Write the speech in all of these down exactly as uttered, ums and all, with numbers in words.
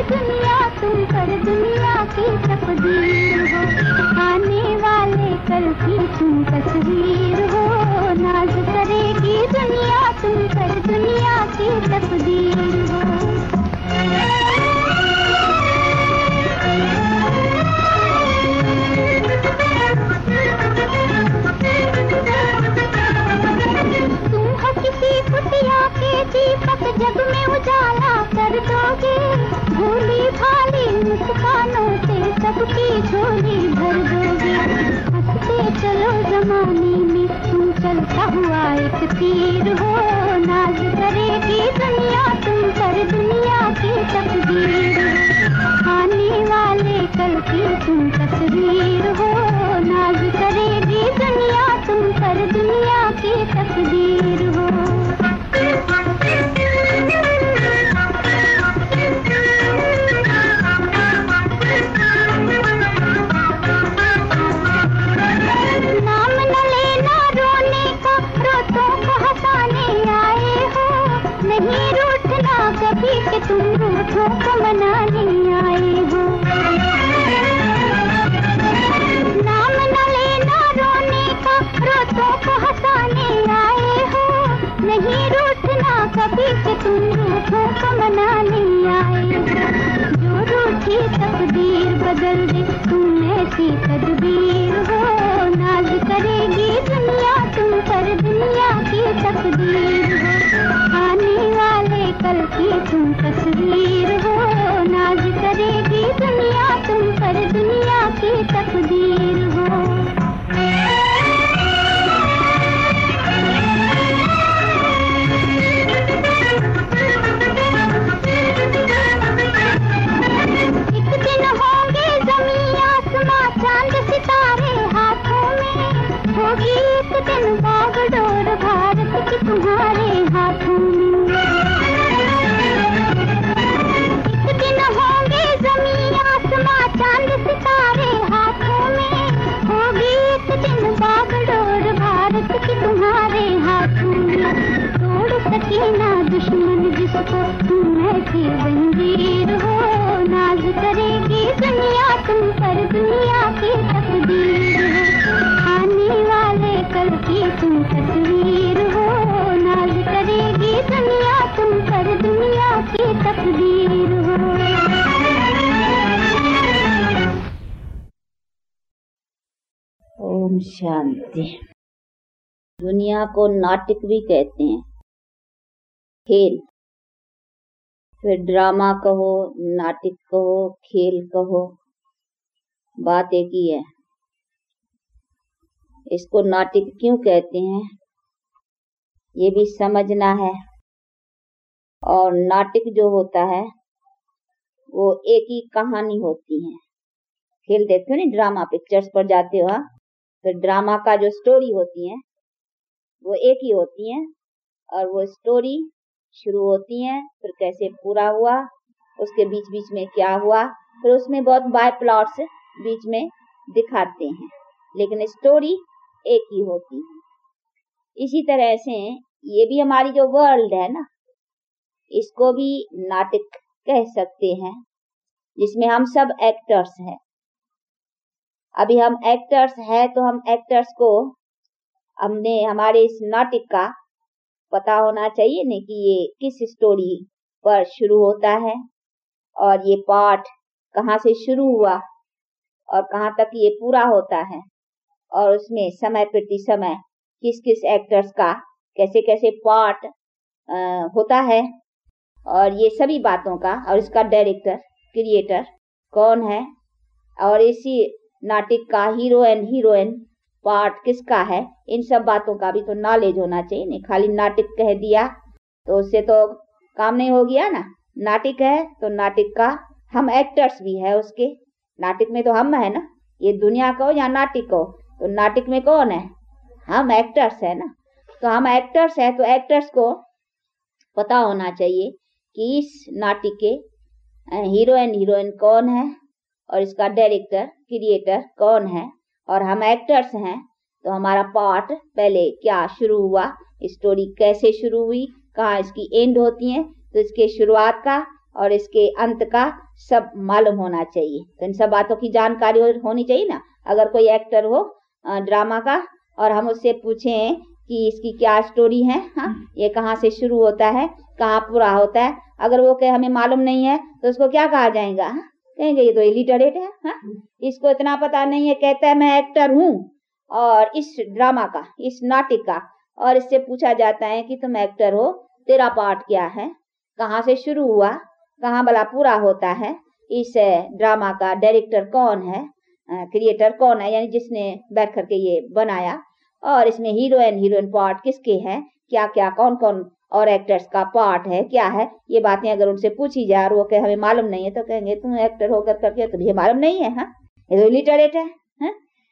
दुनिया तुम पर दुनिया की तकदीर हो, आने वाले कल की तुम तस्वीर हो, नाज करेगी दुनिया तुम पर दुनिया की तकदीर हो। तुम हो किसी कुटिया के दीपक जग में उजाला कर दोगे, भोली भाली मुस्कानों से सबकी झोली भर दोगे। हंसते चलो जमाने में तुम चलता हुआ एक तीर हो, नाज करेगी दुनिया तुम पर दुनिया की तकदीर हो, आने वाले कल की तुम तस्वीर हो, नाज करेगी दुनिया तुम पर दुनिया की तकदीर हो। नाम न लेना रोने का, रोतों को हंसाने आए हो, नहीं रूठना कभी कि तुम रूठों को मनाने आए हो। नाम न लेना रोने का, रोतों को हंसाने आए हो, नहीं रूठना कभी कि तुम रूठों को मनाने आए हो। जो रूठी तकदीर बदल दे तुम ऐसी तदबीर हो, नाज करेगी दुनिया तुम पर दुनिया की तकदीर हो, आने वाले कल की तुम तस्वीर हो, नाज करेगी दुनिया तुम पर दुनिया की तकदीर हो। होगी एक दिन बागडोर भारत की तुम्हारे हाथों में, एक दिन होंगे जमीन आसमां चांद सितारे हाथों में, होगी एक दिन बागडोर भारत की तुम्हारे हाथों में। तोड़ सके ना दुश्मन जिसको तुम ऐसी जंजीर हो, नाज करेगी दुनिया तुम पर दुनिया की तकदीर हो, आने वाले कल की तुम तस्वीर हो, नाज करेगी दुनिया तुम पर दुनिया की तकदीर हो। ओम शांति। दुनिया को नाटक भी कहते हैं, खेल। फिर ड्रामा कहो, नाटक कहो, खेल कहो, बात एक ही है। इसको नाटक क्यों कहते हैं ये भी समझना है। और नाटक जो होता है वो एक ही कहानी होती है। खेल देखते हो ना, ड्रामा पिक्चर्स पर जाते हो, तो ड्रामा का जो स्टोरी होती है वो एक ही होती है, और वो स्टोरी शुरू होती है, फिर कैसे पूरा हुआ, उसके बीच बीच में क्या हुआ, फिर उसमें बहुत बाय प्लॉट्स बीच में दिखाते हैं, लेकिन स्टोरी एक ही होती है। इसी तरह से ये भी हमारी जो वर्ल्ड है ना, इसको भी नाटक कह सकते हैं, जिसमें हम सब एक्टर्स हैं। अभी हम एक्टर्स हैं तो हम एक्टर्स को हमने हमारे इस नाटक का पता होना चाहिए न कि ये किस स्टोरी पर शुरू होता है, और ये पार्ट कहाँ से शुरू हुआ और कहाँ तक ये पूरा होता है, और उसमें समय प्रति समय किस किस एक्टर्स का कैसे कैसे पार्ट होता है, और ये सभी बातों का, और इसका डायरेक्टर क्रिएटर कौन है, और इसी नाटक का हीरो एंड हीरोइन पार्ट किसका है, इन सब बातों का भी तो नॉलेज होना चाहिए। नहीं खाली नाटक कह दिया तो उससे तो काम नहीं हो गया ना। नाटक है तो नाटक का हम एक्टर्स भी है, उसके नाटक में तो हम है ना, ये दुनिया को या नाटक को, तो नाटक में कौन है, हम एक्टर्स है ना। तो हम एक्टर्स है तो एक्टर्स को पता होना चाहिए कि इस नाटक के हीरो एंड हीरोइन कौन है, और इसका डायरेक्टर क्रिएटर कौन है, और हम एक्टर्स हैं तो हमारा पार्ट पहले क्या शुरू हुआ, स्टोरी कैसे शुरू हुई, कहाँ इसकी एंड होती है, तो इसके शुरुआत का और इसके अंत का सब मालूम होना चाहिए। तो इन सब बातों की जानकारी हो, होनी चाहिए ना। अगर कोई एक्टर हो ड्रामा का और हम उससे पूछें कि इसकी क्या स्टोरी है, हाँ, ये कहाँ से शुरू होता है, कहाँ पूरा होता है, अगर वो कहे हमें मालूम नहीं है तो उसको क्या कहा जाएगा? हाँ? कहेंगे ये तो इलिटरेट है, हाँ? इसको इतना पता नहीं है, कहता है मैं एक्टर हूँ और इस ड्रामा का, इस नाटक का, और इससे पूछा जाता है कि तुम एक्टर हो, तेरा पार्ट क्या है, कहाँ से शुरू हुआ, कहाँ भला पूरा होता है, इस ड्रामा का डायरेक्टर कौन है, क्रिएटर कौन है, यानी जिसने बैठ करके ये बनाया, और इसमें हीरो एंड हीरोइन पार्ट किसके हैं, क्या क्या कौन कौन और एक्टर्स का पार्ट है, क्या है, ये बातें अगर उनसे पूछी जाए और वो कहे हमें मालूम नहीं है तो कहेंगे तुम एक्टर होकर करके तुझे मालूम नहीं है, हाँ, ये तो इलिटरेट है, हाँ?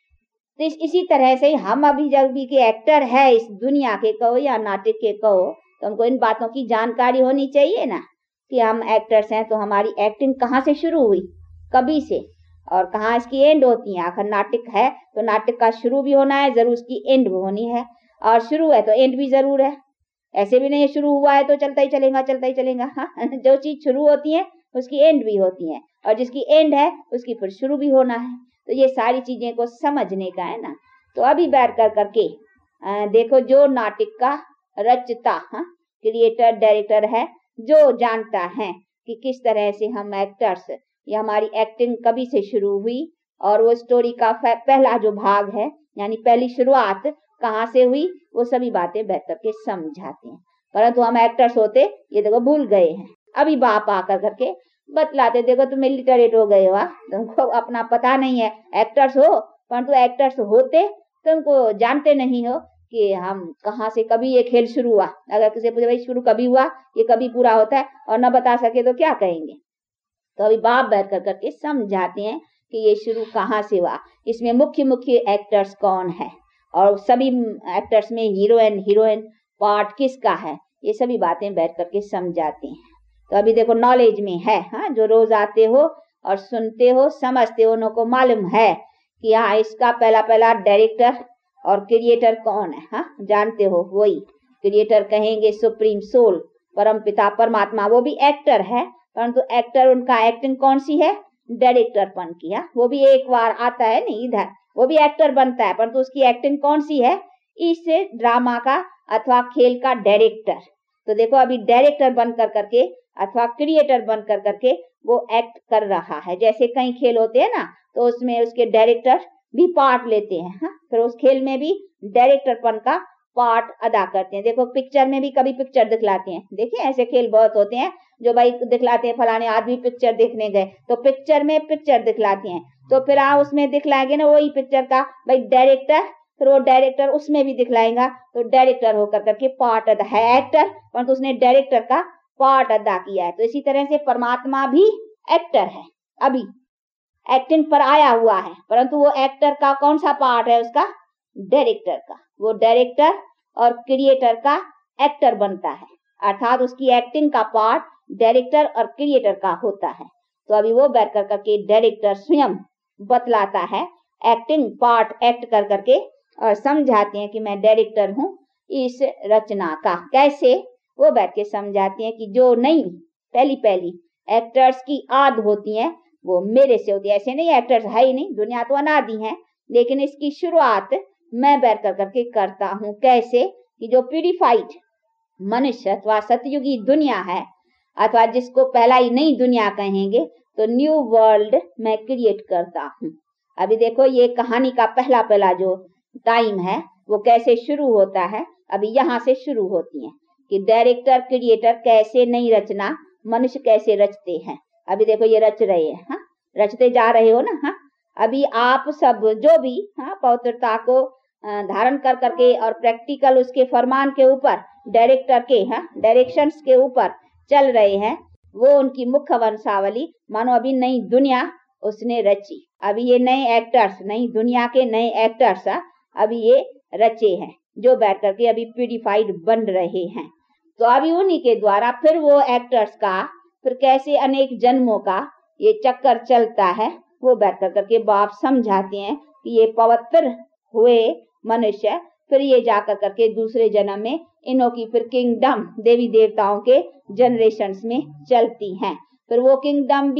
तो इस, इसी तरह से हम अभी जब भी के एक्टर है इस दुनिया के कहो या नाटक के कहो, तो हमको इन बातों की जानकारी होनी चाहिए ना कि हम एक्टर्स हैं तो हमारी एक्टिंग कहाँ से शुरू हुई, कभी से, और कहाँ इसकी एंड होती है। आखिर नाटक है तो नाटक का शुरू भी होना है, जरूर उसकी एंड भी होनी है, और शुरू है तो एंड भी जरूर है। ऐसे भी नहीं शुरू हुआ है तो चलता ही चलेगा चलता ही चलेगा, हाँ? जो चीज शुरू होती है उसकी एंड भी होती है, और जिसकी एंड है उसकी फिर शुरू भी होना है। तो ये सारी चीजें को समझने का है ना। तो अभी बैठ कर करके आ, देखो जो नाटक का रचता, हाँ, क्रिएटर डायरेक्टर है, जो जानता है कि किस तरह से हम एक्टर्स या हमारी एक्टिंग कभी से शुरू हुई, और वो स्टोरी का पहला जो भाग है यानी पहली शुरुआत कहाँ से हुई, वो सभी बातें बैठ करके समझाते हैं। परंतु हम एक्टर्स होते ये देखो भूल गए हैं। अभी बाप आकर करके बतलाते, देखो तुम इलिटरेट हो गए हो, तुमको अपना पता नहीं है, एक्टर्स हो परंतु एक्टर्स होते तुमको जानते नहीं हो कि हम कहाँ से कभी ये खेल शुरू हुआ। अगर किसी पूछे भाई शुरू कभी हुआ, ये कभी पूरा होता है, और न बता सके तो क्या कहेंगे। तो अभी बाप बैठ कर करके समझाते हैं कि ये शुरू कहाँ से हुआ, इसमें मुख्य मुख्य एक्टर्स कौन है, और सभी एक्टर्स में हीरो एंड हीरोइन पार्ट किसका है, ये सभी बातें बैठ करके समझाते हैं। तो अभी देखो नॉलेज में है, हाँ, जो रोज आते हो और सुनते हो समझते हो, उनको मालूम है कि हाँ इसका पहला पहला डायरेक्टर और क्रिएटर कौन है, हाँ, जानते हो। वही क्रिएटर कहेंगे सुप्रीम सोल, परम पिता परमात्मा, वो भी एक्टर है, परंतु एक्टर उनका एक्टिंग कौन सी है, डायरेक्टरपन की, हाँ, वो भी एक बार आता है नहीं इधर, वो भी एक्टर बनता है, परंतु उसकी एक्टिंग कौन सी है, इस ड्रामा का अथवा खेल का डायरेक्टर। तो देखो अभी डायरेक्टर बन कर करके अथवा क्रिएटर बन कर करके वो एक्ट कर रहा है। जैसे कई खेल होते हैं ना, तो उसमें उसके डायरेक्टर भी पार्ट लेते हैं, हाँ, फिर उस खेल में भी डायरेक्टरपन का पार्ट अदा करते हैं। देखो पिक्चर में भी कभी पिक्चर दिखलाते हैं, देखिए ऐसे खेल बहुत होते हैं जो भाई दिखलाते हैं फलाने आदमी पिक्चर देखने गए, तो पिक्चर में पिक्चर दिखलाते हैं, तो फिर आप उसमें दिखलाएंगे ना वही पिक्चर का भाई डायरेक्टर, फिर वो डायरेक्टर उसमें भी दिखलाएगा, तो डायरेक्टर होकर करके पार्ट अदा है, एक्टर परंतु तो उसने डायरेक्टर का पार्ट अदा किया है। तो इसी तरह से परमात्मा भी एक्टर है, अभी एक्टिंग पर आया हुआ है, परंतु वो एक्टर का कौन सा पार्ट है, उसका डायरेक्टर का। वो डायरेक्टर और क्रिएटर का एक्टर बनता है, अर्थात उसकी एक्टिंग का पार्ट डायरेक्टर और क्रिएटर का होता है। तो अभी वो बैठ कर करके डायरेक्टर स्वयं बतलाता है एक्टिंग पार्ट एक्ट कर करके, और समझाते हैं कि मैं डायरेक्टर हूँ इस रचना का। कैसे वो बैठ के समझाते हैं कि जो नई पहली पहली एक्टर्स की आद होती हैं वो मेरे से होती है। ऐसे नहीं एक्टर्स है ही नहीं, दुनिया तो अनादि है, लेकिन इसकी शुरुआत मैं बैठ कर करके करता हूँ। कैसे कि जो प्यूरिफाइड मनुष्य अथवा सतयुगी दुनिया है, अथवा जिसको पहला ही नई दुनिया कहेंगे, तो न्यू वर्ल्ड मैं क्रिएट करता हूँ। अभी देखो ये कहानी का पहला पहला जो टाइम है वो कैसे शुरू होता है, अभी यहाँ से शुरू होती है कि डायरेक्टर क्रिएटर कैसे नई रचना मनुष्य कैसे रचते हैं। अभी देखो ये रच रहे हैं, हाँ, रचते जा रहे हो ना, हाँ। अभी आप सब जो भी हाँ पवित्रता को धारण कर करके और प्रैक्टिकल उसके फरमान के ऊपर डायरेक्टर के हाँ डायरेक्शंस के ऊपर चल रहे हैं, वो उनकी मुख्य वंशावली मानो अभी नई दुनिया उसने रची। अभी ये नए एक्टर्स, नई दुनिया के नए एक्टर्स अभी ये रचे हैं जो बैठ करके अभी प्यूरिफाइड बन रहे हैं। तो अभी उन्हीं के द्वारा फिर वो एक्टर्स का फिर कैसे अनेक जन्मों का ये चक्कर चलता है, वो बैठ कर करके बाप समझाते हैं कि ये पवित्र हुए मनुष्य फिर ये जाकर करके दूसरे जन्म में इन्हों की फिर किंगडम देवी देवताओं के जनरेशंस में चलती हैं। फिर वो किंगडम भी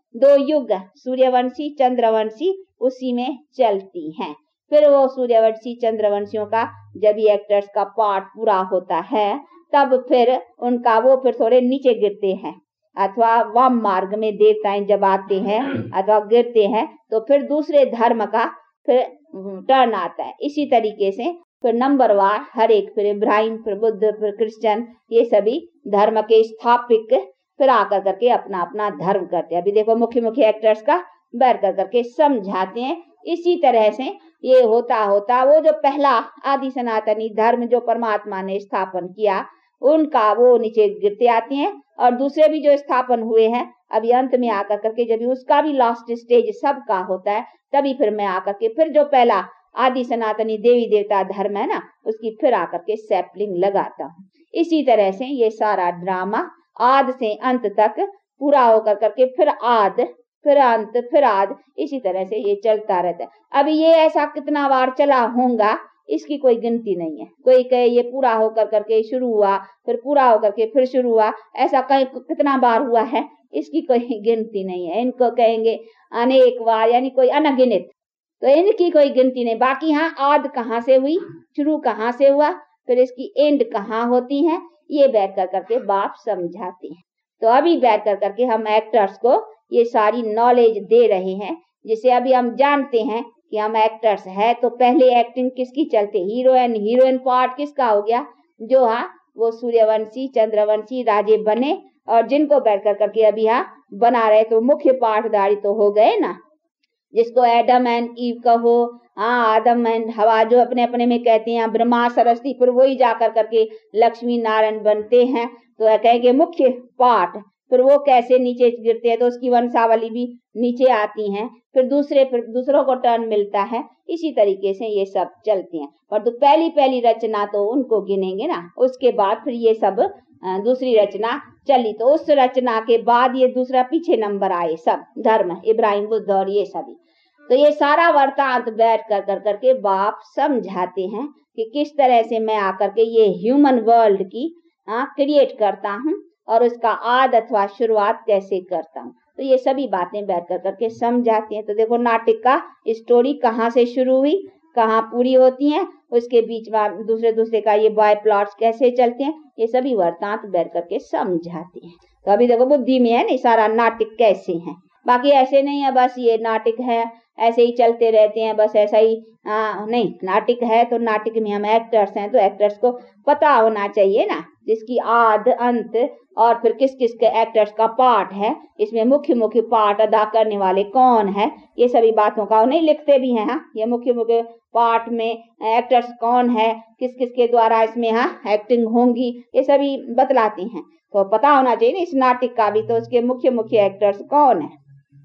दो युग सूर्यवंशी चंद्रवंशी उसी में चलती हैं। फिर वो सूर्यवंशी चंद्रवंशियों का जब ये एक्टर्स का पार्ट पूरा होता है तब फिर उनका वो फिर थोड़े नीचे गिरते हैं, अथवा वाम मार्ग में देवताएं जब आते हैं अथवा गिरते हैं तो फिर दूसरे धर्म का फिर टर्न आता है। इसी तरीके से फिर नंबर वार हर एक, फिर इब्राहिम, फिर बुद्ध, फिर क्रिश्चियन, ये सभी धर्म के स्थापिक फिर आकर करके अपना अपना धर्म करते हैं। अभी देखो मुख्य मुख्य एक्टर्स का बैठ कर करके समझाते हैं। इसी तरह से ये होता होता वो जो पहला आदि सनातनी धर्म जो परमात्मा ने स्थापन किया उनका वो नीचे गिरते आते हैं, और दूसरे भी जो स्थापन हुए हैं अभी अंत में आकर करके जब उसका भी लास्ट स्टेज सबका होता है तभी फिर मैं आकर के फिर जो पहला आदि सनातनी देवी देवता धर्म है ना उसकी फिर आकर के सैपलिंग लगाता हूँ। इसी तरह से ये सारा ड्रामा आद से अंत तक पूरा होकर करके फिर आद फिर अंत फिर आद, इसी तरह से ये चलता रहता है। अभी ये ऐसा कितना बार चला होगा इसकी कोई गिनती नहीं है। कोई कहे ये पूरा होकर करके शुरू हुआ फिर पूरा होकर के फिर शुरू हुआ, ऐसा कहीं कितना बार हुआ है इसकी कोई गिनती नहीं है। इनको कहेंगे अनेक बार, यानी कोई अनगिनत, तो इनकी कोई गिनती नहीं। बाकी हाँ आद कहाँ से हुई, शुरू कहाँ से हुआ, फिर इसकी एंड कहाँ होती है, ये बैठ कर करके बाप समझाते हैं। तो अभी बैठ कर करके हम एक्टर्स को ये सारी नॉलेज दे रहे हैं, जिसे अभी हम जानते हैं कि हम एक्टर्स है। तो पहले एक्टिंग किसकी चलती, हीरोइन हीरोइन पार्ट किसका हो गया, जो हाँ वो सूर्यवंशी चंद्रवंशी राजे बने, और जिनको बैठ कर करके अभी हाँ बना रहे तो मुख्य पाठधारी तो हो गए ना, जिसको एडम एंड ईव कहो, हाँ आदम एंड हवा जो अपने अपने में कहते हैं, ब्रह्मा सरस्वती, फिर वही जाकर करके लक्ष्मी नारायण बनते हैं। तो कहेंगे मुख्य पाठ, फिर वो कैसे नीचे गिरते हैं तो उसकी वंशावली भी नीचे आती हैं, फिर दूसरे फिर दूसरों को टर्न मिलता है। इसी तरीके से ये सब चलती हैं। पर तो पहली पहली रचना तो उनको गिनेंगे ना, उसके बाद फिर ये सब दूसरी रचना चली, तो उस रचना के बाद ये दूसरा पीछे नंबर आए सब धर्म, इब्राहिम बुद्ध और ये सभी। तो ये सारा वर्तांत बैठ कर कर करके बाप समझाते हैं कि किस तरह से मैं आकर के ये ह्यूमन वर्ल्ड की हाँ क्रिएट करता हूँ और उसका आद अथवा शुरुआत कैसे करता हूँ। तो ये सभी बातें बैठ कर करके समझाती हैं। तो देखो नाटक का स्टोरी कहाँ से शुरू हुई, कहाँ पूरी होती है, उसके बीच में दूसरे दूसरे का ये बॉय प्लॉट्स कैसे चलते हैं, ये सभी वर्तांत बैठ करके समझाती हैं। तो अभी देखो बुद्धि में है नहीं सारा नाटक कैसे है, बाकी ऐसे नहीं है बस ये नाटक है ऐसे ही चलते रहते हैं बस ऐसा ही आ, नहीं, नाटक है तो नाटक में हम एक्टर्स हैं तो एक्टर्स को पता होना चाहिए ना, जिसकी आद अंत और फिर किस किस के एक्टर्स का पार्ट है, इसमें मुख्य मुख्य पार्ट अदा करने वाले कौन है, ये सभी बातों का नहीं लिखते भी हैं। हाँ ये मुख्य मुख्य पार्ट में एक्टर्स कौन है, किस किस के द्वारा इसमें हाँ एक्टिंग होंगी, ये सभी बतलाती हैं। तो पता होना चाहिए ना इस नाटक का भी, तो उसके मुख्य मुख्य एक्टर्स कौन है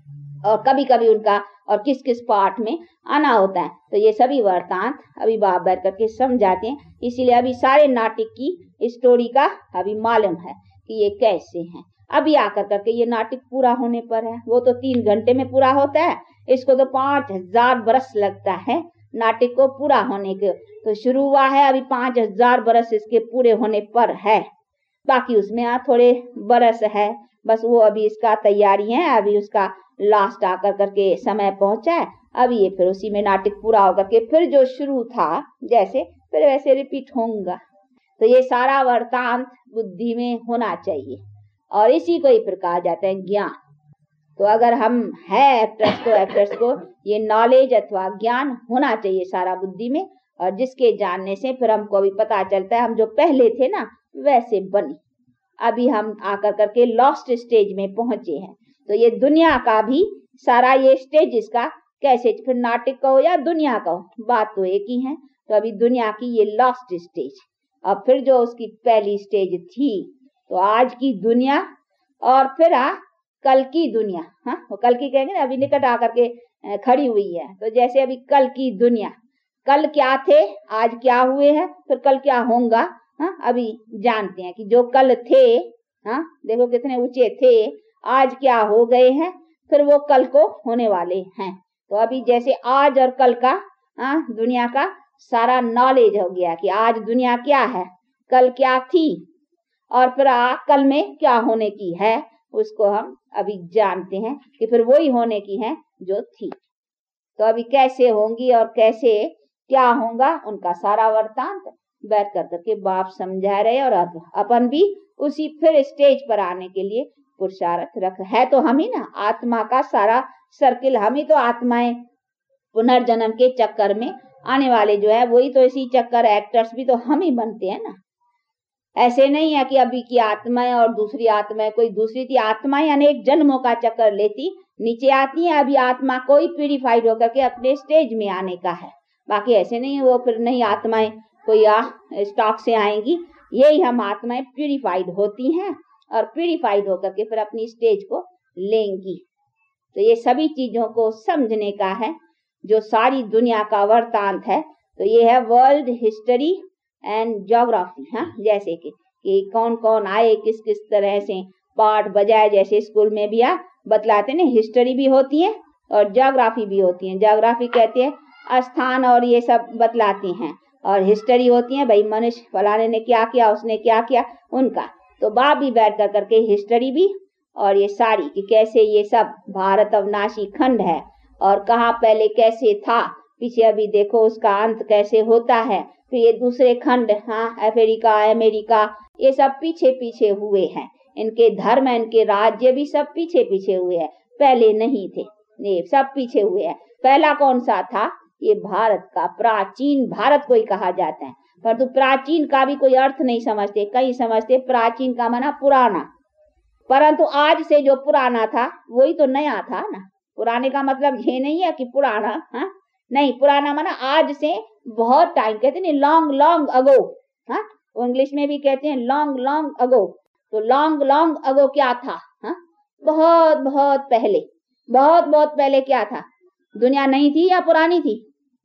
और कभी कभी उनका और किस किस पार्ट में आना होता है। तो ये सभी वर्तांत अभी बाप बैठ करके समझाते हैं। इसीलिए अभी सारे नाटक की स्टोरी का अभी मालूम है कि ये कैसे हैं। अभी आकर करके ये नाटक पूरा होने पर है, वो तो तीन घंटे में पूरा होता है, इसको तो पांच हजार बरस लगता है नाटक को पूरा होने के। तो शुरू हुआ है अभी पांच हजार बरस इसके पूरे होने पर है, बाकी उसमें आ थोड़े बरस है बस, वो अभी इसका तैयारी है, अभी उसका लास्ट आकर करके समय पहुंचा है। अभी ये फिर उसी में नाटक पूरा होकर के फिर जो शुरू था जैसे फिर वैसे रिपीट होगा। तो ये सारा वर्तांत बुद्धि में होना चाहिए और इसी को ही फिर कहा जाता है ज्ञान। तो अगर हम है एक्टर्स तो एक्टर्स को ये नॉलेज अथवा ज्ञान होना चाहिए सारा बुद्धि में, और जिसके जानने से फिर हमको भी पता चलता है हम जो पहले थे ना वैसे बने। अभी हम आकर करके लास्ट स्टेज में पहुंचे हैं। तो ये दुनिया का भी सारा ये स्टेज इसका कैसे, फिर नाटक का हो या दुनिया का हो, बात तो एक ही है। तो अभी दुनिया की ये लास्ट स्टेज, अब फिर जो उसकी पहली स्टेज थी तो आज की दुनिया और फिर आ कल की दुनिया, हाँ वो कल की कहेंगे ना, अभी निकट आकर के खड़ी हुई है। तो जैसे अभी कल की दुनिया, कल क्या थे आज क्या हुए हैं फिर कल क्या होगा, हाँ अभी जानते हैं कि जो कल थे हाँ देखो कितने ऊंचे थे, आज क्या हो गए हैं फिर वो कल को होने वाले हैं। तो अभी जैसे आज और कल का हाँ दुनिया का सारा नॉलेज हो गया कि आज दुनिया क्या है, कल क्या थी और फिर आ, कल में क्या होने की है, उसको हम अभी जानते हैं कि फिर वही होने की है जो थी। तो अभी कैसे होंगी और कैसे क्या होगा उनका सारा वृत्तांत बैठ कर करके बाप समझा रहे, और अब अपन भी उसी फिर स्टेज पर आने के लिए पुरुषार्थ रख है। तो हम ही ना, आत्मा का सारा सर्किल हम ही तो आत्माएं पुनर्जन्म के चक्कर में आने वाले जो है वही तो इसी चक्कर, एक्टर्स भी तो हम ही बनते हैं ना। ऐसे नहीं है कि अभी की आत्माएं और दूसरी आत्माएं कोई दूसरी थी। आत्माएं अनेक जन्मों का चक्कर लेती नीचे आती हैं। अभी आत्मा कोई प्यूरिफाइड होकर के अपने स्टेज में आने का है, बाकी ऐसे नहीं वो फिर नहीं आत्माएं कोई आ स्टॉक से आएंगी। यही हम आत्माएं प्यूरिफाइड होती हैं और प्यूरिफाइड होकर के फिर अपनी स्टेज को लेंगी। तो ये सभी चीजों को समझने का है जो सारी दुनिया का वृत्तांत है। तो ये है वर्ल्ड हिस्ट्री एंड ज्योग्राफी। हाँ, जैसे कि, कि कौन कौन आए, किस किस तरह से पाठ बजाए, जैसे स्कूल में भी आ बतलाते ना, हिस्ट्री भी होती है और ज्योग्राफी भी होती है। ज्योग्राफी कहते हैं स्थान और ये सब बतलाते हैं, और हिस्ट्री होती है भाई मनुष्य फलाने ने क्या किया, उसने क्या किया, उनका। तो बाप भी बैठ कर करके हिस्ट्री भी और ये सारी कि कैसे ये सब भारत अविनाशी खंड है और कहाँ पहले कैसे था, पीछे अभी देखो उसका अंत कैसे होता है, फिर ये दूसरे खंड, हाँ अफ्रीका अमेरिका, ये सब पीछे पीछे हुए हैं। इनके धर्म इनके राज्य भी सब पीछे पीछे हुए हैं, पहले नहीं थे, ये सब पीछे हुए हैं। पहला कौन सा था? ये भारत का, प्राचीन भारत को ही कहा जाता है। परंतु प्राचीन का भी कोई अर्थ नहीं समझते, कई समझते प्राचीन का माना पुराना, परंतु आज से जो पुराना था वही तो नया था ना। पुराने का मतलब ये नहीं है कि पुराना, हाँ नहीं, पुराना माना आज से बहुत टाइम, कहते नहीं लॉन्ग लॉन्ग अगो, हाँ इंग्लिश में भी कहते हैं लॉन्ग लॉन्ग अगो। तो लॉन्ग लॉन्ग अगो क्या था? हाँ बहुत बहुत पहले, बहुत बहुत पहले क्या था? दुनिया नहीं थी या पुरानी थी?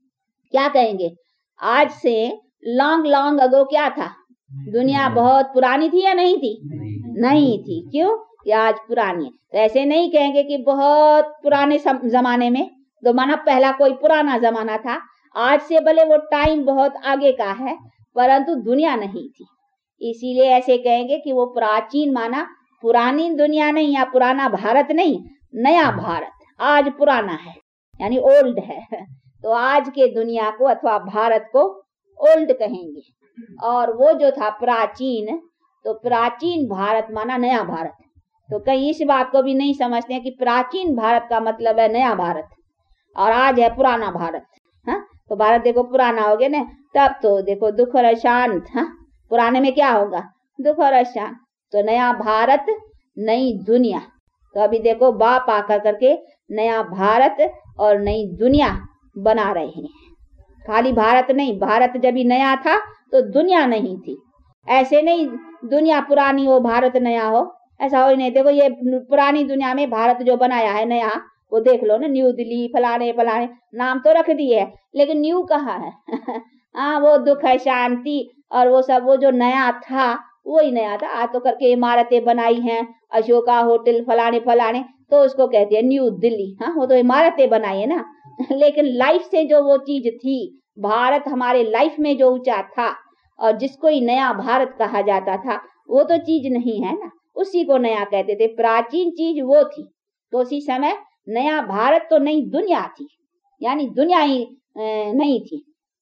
क्या कहेंगे? आज से लॉन्ग लॉन्ग अगो क्या था? दुनिया बहुत पुरानी थी या नहीं थी? नहीं थी। क्यों? कि आज पुरानी है। तो ऐसे नहीं कहेंगे कि बहुत पुराने जमाने में, तो माना पहला कोई पुराना जमाना था। आज से भले वो टाइम बहुत आगे का है, परंतु दुनिया नहीं थी, इसीलिए ऐसे कहेंगे कि वो प्राचीन माना पुरानी दुनिया नहीं, या पुराना भारत नहीं, नया भारत आज पुराना है यानी ओल्ड है। तो आज के दुनिया को अथवा भारत को ओल्ड कहेंगे, और वो जो था प्राचीन, तो प्राचीन भारत माना नया भारत। तो कई इस बात को भी नहीं समझते हैं कि प्राचीन भारत का मतलब है नया भारत और आज है पुराना भारत। हाँ तो भारत देखो पुराना हो गया ना, तब तो देखो दुख और अशांत। हाँ पुराने में क्या होगा? दुख और अशांत। तो नया भारत नई दुनिया। तो अभी देखो बाप आकर करके नया भारत और नई दुनिया बना रहे हैं। खाली भारत नहीं, भारत जब भी नया था तो दुनिया नहीं थी। ऐसे नहीं दुनिया पुरानी हो भारत नया हो, ऐसा हो ही नहीं। देखो ये पुरानी दुनिया में भारत जो बनाया है नया, वो देख लो ना, न्यू दिल्ली फलाने फलाने नाम तो रख दिए है, लेकिन न्यू कहाँ है? हाँ वो दुख है, शांति और वो सब, वो जो नया था वही नया था। आज तो करके इमारतें बनाई हैं, अशोका होटल फलाने फलाने, तो उसको कहते हैं न्यू दिल्ली। हाँ वो तो इमारतें बनाई है ना, लेकिन लाइफ से जो वो चीज थी, भारत हमारे लाइफ में जो ऊंचा था और जिसको ही नया भारत कहा जाता था, वो तो चीज नहीं है ना, उसी को नया कहते थे। प्राचीन चीज वो थी, तो उसी समय नया भारत तो नई दुनिया थी, यानी दुनिया ही नहीं थी।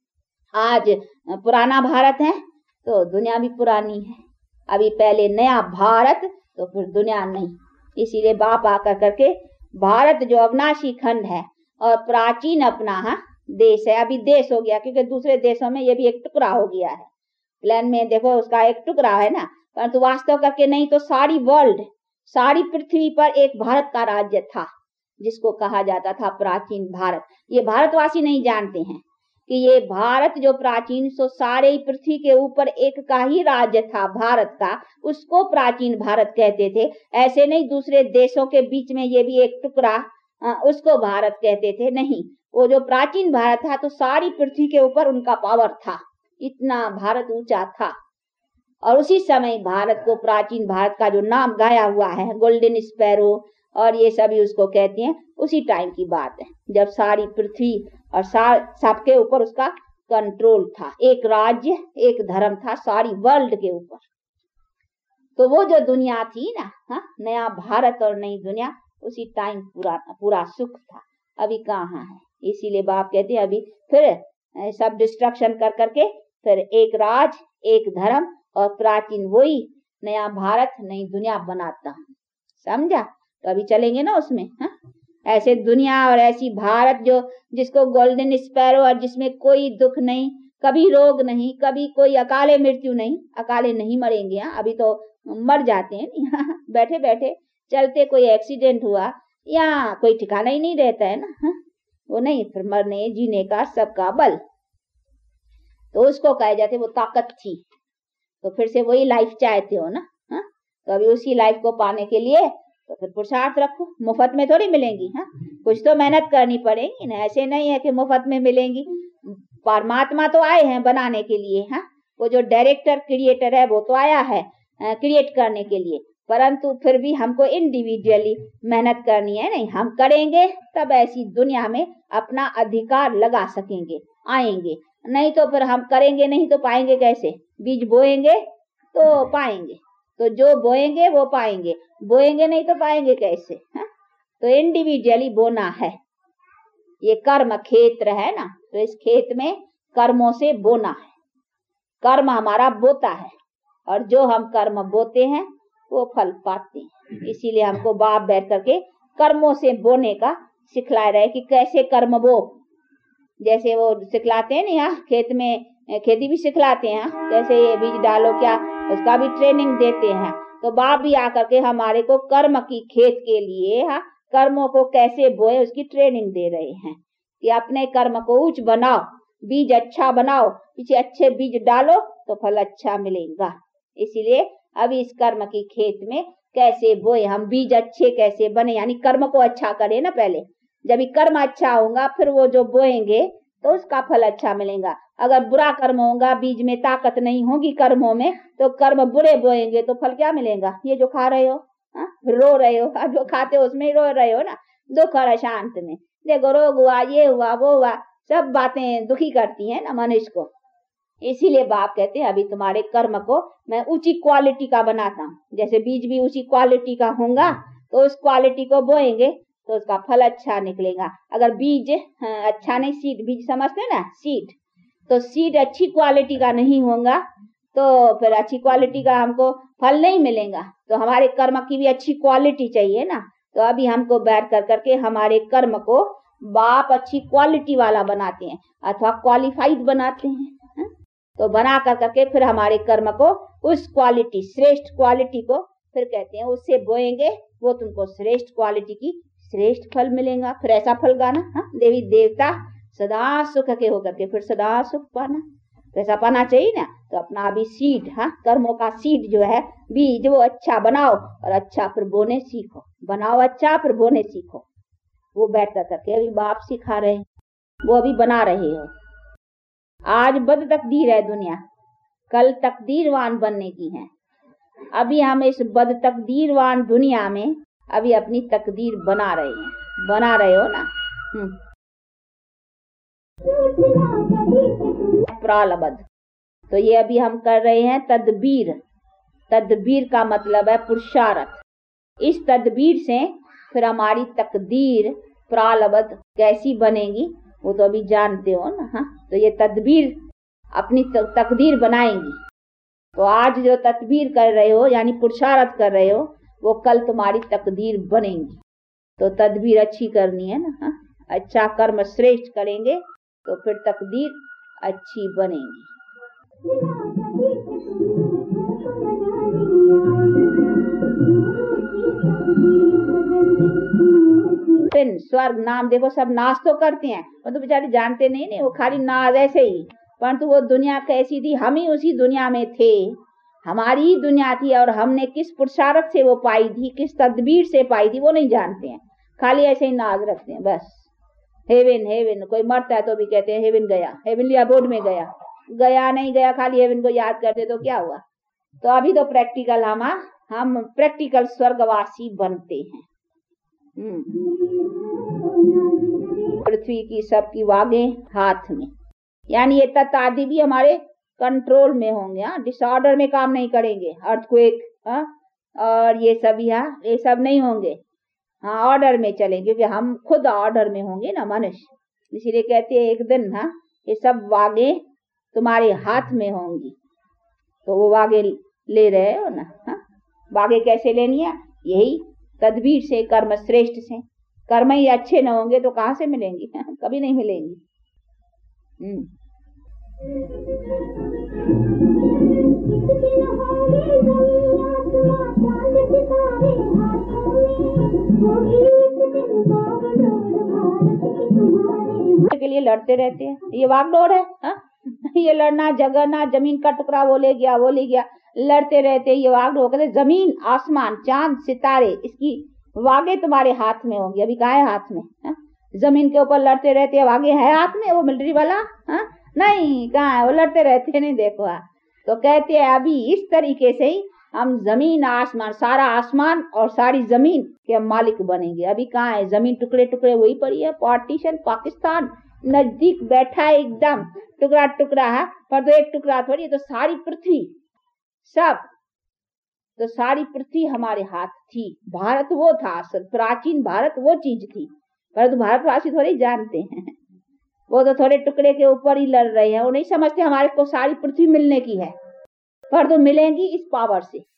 आज पुराना भारत है तो दुनिया भी पुरानी है। अभी पहले नया भारत तो फिर दुनिया नहीं। इसीलिए बाप आकर करके भारत जो अविनाशी खंड है और प्राचीन अपना हाँ देश है, अभी देश हो गया क्योंकि दूसरे देशों में ये भी एक टुकड़ा हो गया है। प्लान में देखो उसका एक टुकड़ा है ना, परंतु वास्तव करके नहीं, तो सारी वर्ल्ड, सारी पृथ्वी पर एक भारत का राज्य था जिसको कहा जाता था प्राचीन भारत। ये भारतवासी नहीं जानते हैं कि ये भारत जो प्राचीन, सो सारे ही पृथ्वी के ऊपर एक का ही राज्य था भारत का, उसको प्राचीन भारत कहते थे। ऐसे नहीं दूसरे देशों के बीच में ये भी एक टुकड़ा, उसको भारत कहते थे, नहीं। वो जो प्राचीन भारत था तो सारी पृथ्वी के ऊपर उनका पावर था, इतना भारत ऊंचा था। और उसी समय भारत को प्राचीन भारत का जो नाम गाया हुआ है, गोल्डन स्पैरो और ये सभी उसको कहते हैं, उसी टाइम की बात है जब सारी पृथ्वी और सबके ऊपर उसका कंट्रोल था, एक राज्य एक धर्म था सारी वर्ल्ड के ऊपर। तो वो जो दुनिया थी ना, हाँ, नया भारत और नई दुनिया, उसी टाइम पूरा पूरा सुख था। अभी कहाँ है? इसीलिए बाप कहते हैं अभी फिर सब डिस्ट्रक्शन कर करके फिर एक राज, एक धर्म और प्राचीन वही नया भारत नई दुनिया बनाता हूँ। समझा? तो अभी चलेंगे ना उसमें। हाँ, ऐसे दुनिया और ऐसी भारत जो जिसको गोल्डन स्पैरो और जिसमें कोई दुख नहीं, कभी रोग नहीं, कभी कोई अकाले मृत्यु नहीं। अकाले नहीं मरेंगे, हाँ, अभी तो मर जाते हैं नहीं। बैठे बैठे चलते कोई एक्सीडेंट हुआ या कोई ठिकाना ही नहीं रहता है ना। हाँ, वो नहीं, फिर मरने जीने का सबका बल, तो उसको कहे जाते वो ताकत थी। तो फिर से वही लाइफ चाहते हो ना। हाँ, तो अभी उसी लाइफ को पाने के लिए तो फिर पुरुषार्थ रखो। मुफ्त में थोड़ी मिलेंगी, हाँ, कुछ तो मेहनत करनी पड़ेगी ना। ऐसे नहीं है कि मुफ्त में मिलेंगी। परमात्मा तो आए हैं बनाने के लिए, हाँ, वो जो डायरेक्टर क्रिएटर है वो तो आया है क्रिएट करने के लिए, परंतु फिर भी हमको इंडिविजुअली मेहनत करनी है। नहीं, हम करेंगे तब ऐसी दुनिया में अपना अधिकार लगा सकेंगे, आएंगे। नहीं तो फिर हम करेंगे नहीं तो पाएंगे कैसे? बीज बोएंगे तो पाएंगे, तो जो बोएंगे वो पाएंगे, बोएंगे नहीं तो पाएंगे कैसे? हा? तो इंडिविजुअली बोना है। ये कर्म क्षेत्र है ना, तो इस खेत में कर्मों से बोना है। कर्म हमारा बोता है और जो हम कर्म बोते हैं वो फल पाते हैं। इसीलिए हमको बाप बैठ करके कर्मों से बोने का सिखला रहे कि कैसे कर्म बो। जैसे वो सिखलाते हैं ना, यहाँ खेत में खेती भी सिखलाते हैं, कैसे ये बीज डालो क्या, उसका भी ट्रेनिंग देते हैं। तो बाप भी आकर के हमारे को कर्म की खेत के लिए, हाँ, कर्मों को कैसे बोए उसकी ट्रेनिंग दे रहे हैं कि अपने कर्म को उच्च बनाओ, बीज अच्छा बनाओ, पीछे अच्छे बीज डालो तो फल अच्छा मिलेगा। इसीलिए अभी इस कर्म की खेत में कैसे बोए हम, बीज अच्छे कैसे बने, यानी कर्म को अच्छा करे ना पहले। जब ये कर्म अच्छा होगा फिर वो जो बोएंगे तो उसका फल अच्छा मिलेगा। अगर बुरा कर्म होगा, बीज में ताकत नहीं होगी कर्मों में, तो कर्म बुरे बोएंगे तो फल क्या मिलेगा? ये जो खा रहे हो, हा? रो रहे हो, जो खाते हो उसमें रो रहे हो ना, दुख और अशांत में। देखो रोग हुआ, ये हुआ, वो हुआ, सब बातें दुखी करती हैं ना मनुष्य को। इसीलिए बाप कहते हैं अभी तुम्हारे कर्म को मैं ऊंची क्वालिटी का बनाता हूँ। जैसे बीज भी ऊंची क्वालिटी का होगा तो उस क्वालिटी को बोएंगे तो उसका फल अच्छा निकलेगा। अगर बीज अच्छा नहीं, सीड बीज समझते हैं ना, सीड, तो सीड अच्छी क्वालिटी का नहीं होगा तो फिर अच्छी क्वालिटी का हमको फल नहीं मिलेगा। तो हमारे कर्म की भी अच्छी क्वालिटी चाहिए ना। तो अभी हमको बैठ कर करके हमारे कर्म को बाप अच्छी क्वालिटी वाला बनाते हैं अथवा क्वालिफाइड बनाते हैं। तो बना कर करके फिर हमारे कर्म को उस क्वालिटी, श्रेष्ठ क्वालिटी को फिर कहते हैं उससे बोएंगे, वो तुमको श्रेष्ठ क्वालिटी की श्रेष्ठ फल मिलेगा। फिर ऐसा फल गाना, हाँ, देवी देवता सदा सुख के होकर के फिर सदा सुख पाना, वैसा पाना चाहिए ना। तो अपना अभी सीड, हाँ, कर्मों का सीड जो है, बीज, वो अच्छा बनाओ और अच्छा फिर बोने सीखो। बनाओ अच्छा फिर बोने सीखो। वो बैठ कर करके अभी बाप सिखा रहे हैं, वो अभी बना रहे हो। आज बद तकदीर है दुनिया, कल तकदीरवान बनने की है। अभी हम इस बद तकदीरवान दुनिया में अभी अपनी तकदीर बना रहे हैं। बना रहे हो ना। प्रालब्ध, तो ये अभी हम कर रहे हैं तदबीर। तदबीर का मतलब है पुरुषार्थ। इस तदबीर से फिर हमारी तकदीर प्रालब्ध कैसी बनेगी वो तो अभी जानते हो ना। हाँ, तो ये तदबीर अपनी तकदीर बनाएंगी। तो आज जो तदबीर कर रहे हो यानी पुरुषार्थ कर रहे हो वो कल तुम्हारी तकदीर बनेगी। तो तदबीर अच्छी करनी है ना। हाँ, अच्छा कर्म श्रेष्ठ करेंगे तो फिर तकदीर अच्छी बनेगी। फिर स्वर्ग नाम देखो, सब नाश तो करते हैं वो तो बेचारे जानते नहीं नहीं वो खाली नाज ऐसे ही, परंतु वो दुनिया कैसी थी, हम ही उसी दुनिया में थे, हमारी ही दुनिया थी और हमने किस पुरुषार्थ से वो पाई थी, किस तदबीर से पाई थी वो नहीं जानते हैं, खाली ऐसे ही नाज रखते हैं बस। हेवन हेवन, कोई मरता है तो भी कहते हैं हेवन गया, हेवनली अबोर्ड में गया, गया नहीं गया, खाली हेवन को याद करते तो क्या हुआ। तो अभी तो प्रैक्टिकल हम हम प्रैक्टिकल स्वर्गवासी बनते हैं। पृथ्वी की सबकी वागें हाथ में, यानी ये तत्व आदि भी हमारे कंट्रोल में होंगे। हाँ, डिसऑर्डर में काम नहीं करेंगे। अर्थक्वेक हाँ, और ये सब यहाँ ये सब नहीं होंगे। हाँ, ऑर्डर में चलेंगे क्योंकि हम खुद ऑर्डर में होंगे ना मनुष्य, इसीलिए कहते हैं एक दिन हाँ ये सब वागे तुम्हारे हाथ में होंगी। तो वो वागे ले रहे हो ना। हाँ, वागे कैसे लेनी है? यही तदबीर से, कर्म श्रेष्ठ से। कर्म ही अच्छे न होंगे तो कहाँ से मिलेंगी? कभी नहीं मिलेंगी। हम्म के लिए लड़ते रहते हैं, ये वागडोर है। हा? ये लड़ना, जगना, जमीन का टुकड़ा वो ले गया वो ले गया, लड़ते रहते हैं, ये वागडोर। कहते जमीन, आसमान, चांद, सितारे, इसकी वागे तुम्हारे हाथ में होंगी। अभी कहाँ है हाथ में? हा? जमीन के ऊपर लड़ते रहते हैं, वागे है हाथ में वो मिलिट्री वाला? हा? नहीं, कहाँ है वो, लड़ते रहते नहीं। देखो हा? तो कहते हैं अभी इस तरीके से ही हम जमीन आसमान, सारा आसमान और सारी जमीन के मालिक बनेंगे। अभी कहाँ है? जमीन टुकड़े टुकड़े वही पड़ी है। पार्टीशन, पाकिस्तान नजदीक बैठा है एकदम, टुकड़ा टुकड़ा है, पर तो एक टुकड़ा थोड़ी है, तो सारी पृथ्वी सब, तो सारी पृथ्वी हमारे हाथ थी। भारत वो था, प्राचीन भारत वो चीज थी, पर तो भारतवासी थोड़ी जानते हैं। वो तो थोड़े टुकड़े के ऊपर ही लड़ रहे हैं, वो नहीं समझते हमारे को सारी पृथ्वी मिलने की है, पर तो मिलेंगी इस पावर से।